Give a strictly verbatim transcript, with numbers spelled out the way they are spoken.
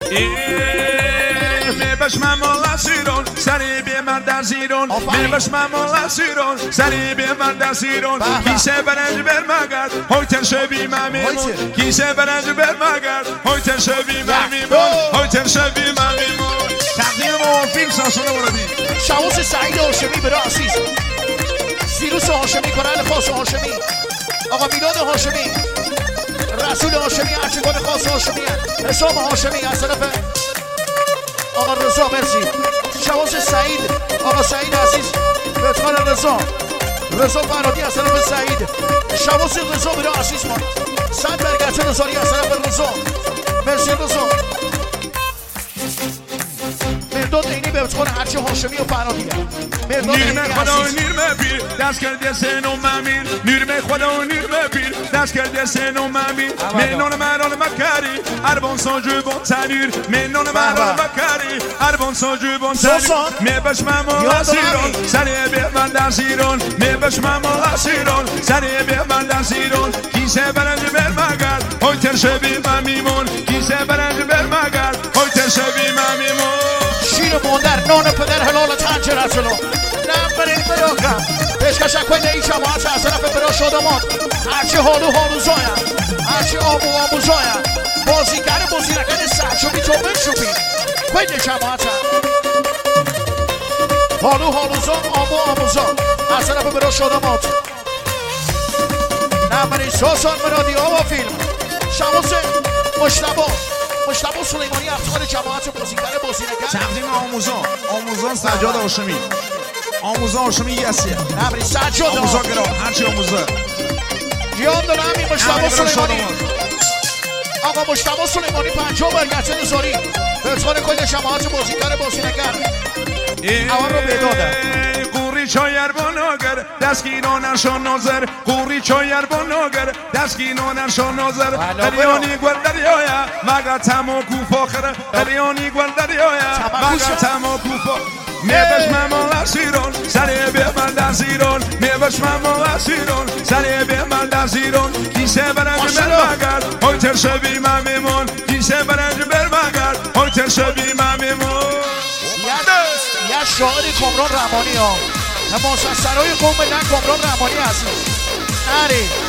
میبشمم مال سیرون سری بی من در زیرون میبشمم مال سیرون سری بی من در زیرون کیسه برنج بر مگر هایتن شبی من میمون کیسه برنج بر مگر هایتن شبی من میمون هایتن شبی من میمون تقدیم ما فیلم ساسونه بردی شموس سعید هاشمی برای عزیز سیروس هاشمی کنال خاص هاشمی آقا میلاد هاشمی رسول هاشمی ارچگان خاص هاشمی حسام هاشمی از طرف آقا رضا مرسی شواس سعید آقا سعید عزیز لطفا رضا رضا فرادی از طرف سعید شواس رضا برای عزیز ما صد برگرچه نزاری از طرف رضا مرسی رضا مرداد اینی به بچخان هرچی هاشمی و فرادیه نیرمه خدا و نیرمه پیر دست کرده سن و ممیر نیرمه خدا و نیرمه پیر دست کرده سن و ممیر منون مران مکاری اربان ساجو بون تنیر منون مران مکاری اربان ساجو بون تنیر میبشمم و اسیرون سری به من در زیرون میبشمم و اسیرون سری به من در زیرون کیسه برنج بر مگر هایتر شبی من میمون کیسه برنج بر مگر هایتر شبی من میمون شیر مادر نان پدر حلال تنجر از جلو نم بریم براکم پیشکشک کنده ای جماعت از طرف برا شادمان هرچی حالو حالو زایم هرچی آمو آمو زایم بازیگر بازیرکن سرچوبی تو بشوبی کنده جماعت حالو حالو زا آمو آمو زا از طرف برا شادمان نم بریم ساسان مرادی آوا فیلم شموس مشتبا مشتبا سلیمانی افتخار جماعت بازیگر بازیرکن تقدیم آموزان آموزان سجاد هاشمی آموزان هاشمی یسیه نبری سجاد آموزان گرام هرچی آموزه جیان دارم این مشتبا سلیمانی آقا مشتبا سلیمانی پنجاه برگرچه نزاری به افتخار کل جماعت بازیگر بازیرکن اول رو بدادم قوری چایر باناگر دستگیرانر شان ناظر قوری چایر باناگر دستگیرانر شان ناظر قلیانی گل دریایا مگر تمام کوفاخر قلیانی گل دریایا مگر تمام کوفاخر میبشمم مال سیرون سری به من در زیرون میبشمم مال سیرون سری به من در زیرون کیسه برنج بر مگر هایتر شبی من میمون کیسه برنج بر مگر هایتر شبی من میمون یه شاعر کامران رحمانی ها ماسسترهای قوم نه کامران رحمانی هست نری